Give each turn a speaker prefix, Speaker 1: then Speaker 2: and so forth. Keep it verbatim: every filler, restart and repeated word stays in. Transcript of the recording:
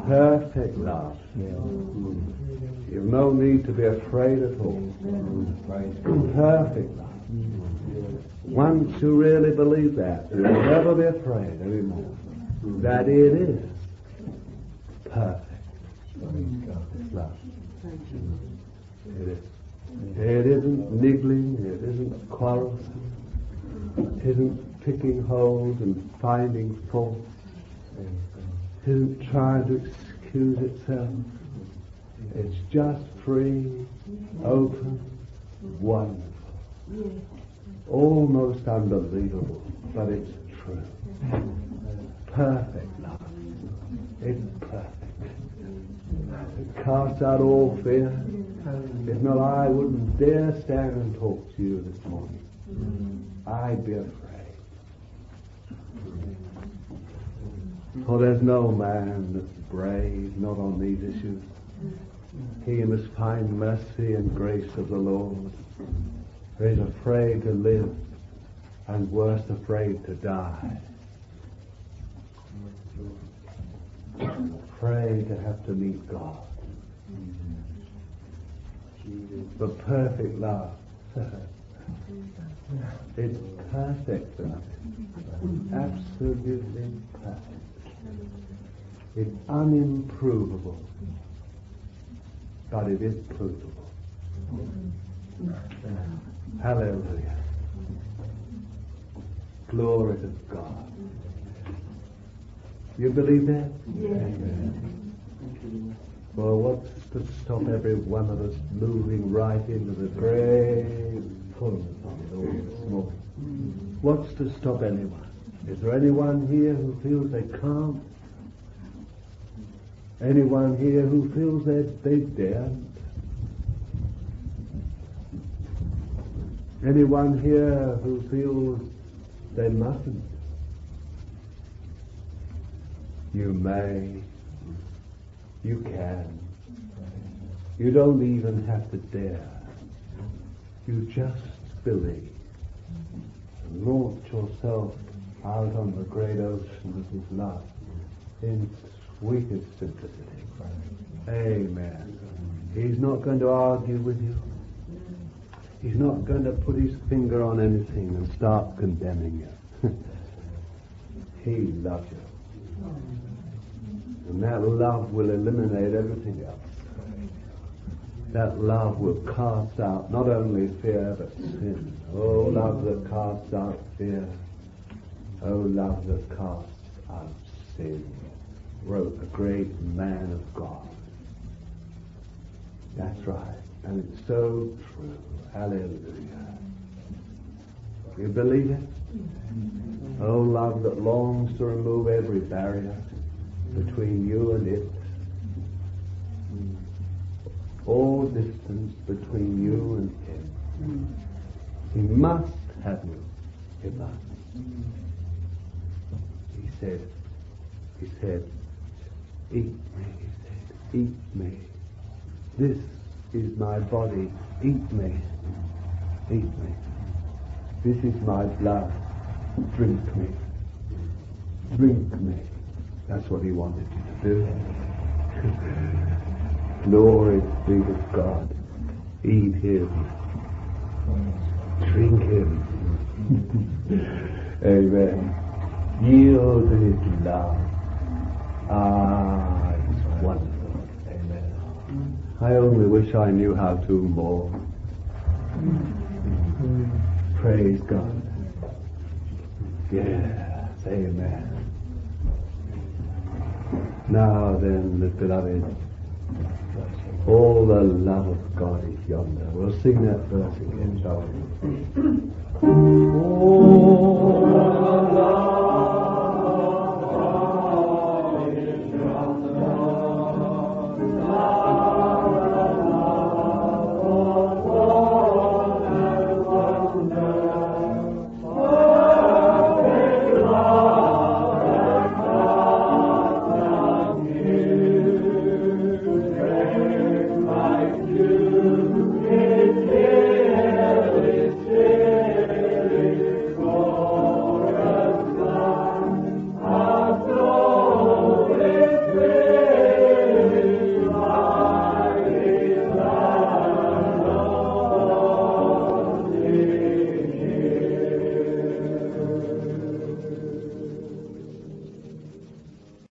Speaker 1: Perfect love. You've no need to be afraid at all. Perfect love. Once you really believe that, you'll never be afraid anymore. That it is perfect love. It is. It isn't niggling, it isn't quarrelsome, it isn't picking holes and finding faults, it isn't trying to excuse itself. It's just free, open, wonderful, almost unbelievable, but it's true. Perfect love. It's perfect. It casts out all fear. If not, I wouldn't dare stand and talk to you this morning. I'd be afraid. For there's no man that's brave, not on these issues. He must find mercy and grace of the Lord. He's afraid to live, and worse, afraid to die. Afraid to have to meet God. The perfect love. It's perfect love. Absolutely perfect. It's unimprovable. But it is provable. Hallelujah. Glory to God. You believe that?
Speaker 2: Yes.
Speaker 1: Amen. Well, what's to stop every one of us moving right into the great fullness of it all this morning? What's to stop anyone? Is there anyone here who feels they can't? Anyone here who feels that they daren't? Anyone here who feels they mustn't? You may. You can. You don't even have to dare. You just believe. And launch yourself out on the great ocean of His love in sweetest simplicity. Amen. He's not going to argue with you. He's not going to put his finger on anything and start condemning you. He loves you. And that love will eliminate everything else. That love will cast out not only fear but sin. Oh, love that casts out fear. Oh, love that casts out sin. Wrote a great man of God. That's right. And it's so true. Hallelujah. You believe it? Oh, love that longs to remove every barrier between you and it. All distance between you and Him. He must have you. He must. He said, He said, eat me, He said, eat me. This is my body. Eat me. Eat me. This is my blood. Drink me. Drink me. That's what He wanted you to do. Glory be to God. Eat Him. Drink Him. Amen. Yield to His love. Ah, it's wonderful. Amen. I only wish I knew how to more. Praise God. Yes, amen. Now then, the beloved, all the love of God is yonder. We'll sing that verse again, shall we? Oh, love.